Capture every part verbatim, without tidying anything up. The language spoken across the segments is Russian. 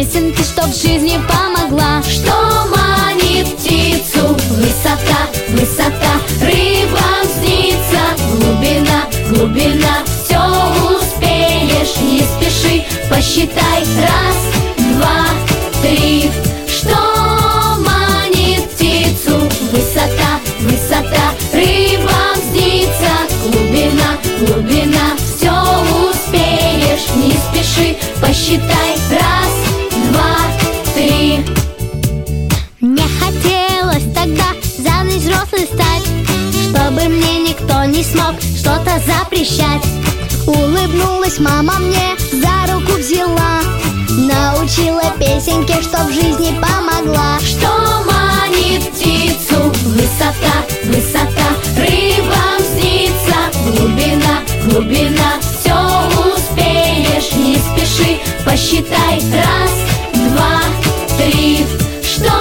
песенки, чтоб в жизни помогла. Что манит птицу? Высота, высота, рыбам снится. Глубина, глубина, все успеешь, не спеши, посчитай. Раз, два, три. Что манит птицу? Высота, высота, рыбам снится. Глубина, глубина, все успеешь, не спеши, посчитай. Раз, два, три. Мне хотелось тогда за ночь взрослой стать, чтобы мне никто не смог что-то запрещать. Улыбнулась мама мне, за руку взяла, научила песенке, чтоб в жизни помогла. Что манит птицу? Высота, высота, рыбам снится. Глубина, глубина, все успеешь, не спеши, посчитай. Раз, два, три. Что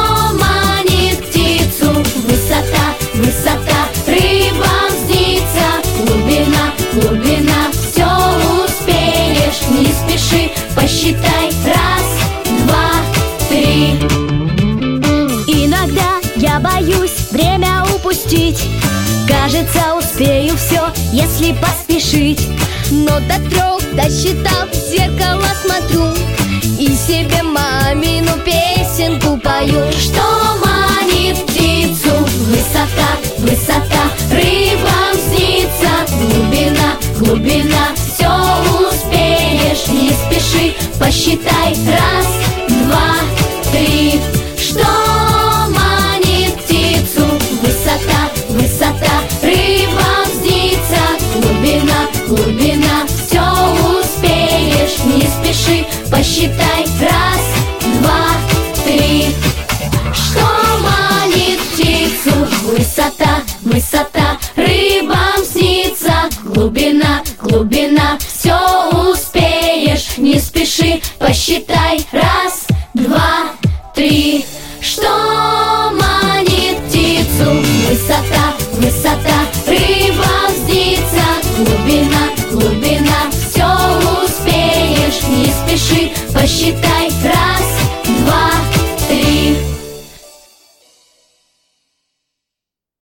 манит птицу? Высота, высота, рыбам снится. Глубина, глубина, все успеешь, не спеши, посчитай. Раз, два, три. Иногда я боюсь время упустить. Кажется, успею все, если поспешить. Но до трех досчитав, в зеркало смотрю и себе мамину песенку пою. Что манит птицу? Высота, высота, рыбам снится. Глубина, глубина, все успеешь, не спеши, посчитай. Раз, два, три. Что манит птицу? Высота, высота, рыбам снится. Глубина, глубина, все успеешь, не спеши, посчитай. Раз, два, три. Что манит птицу? Высота, высота, рыбам снится. Глубина, глубина, все успеешь, не спеши, посчитай. Раз, два, три.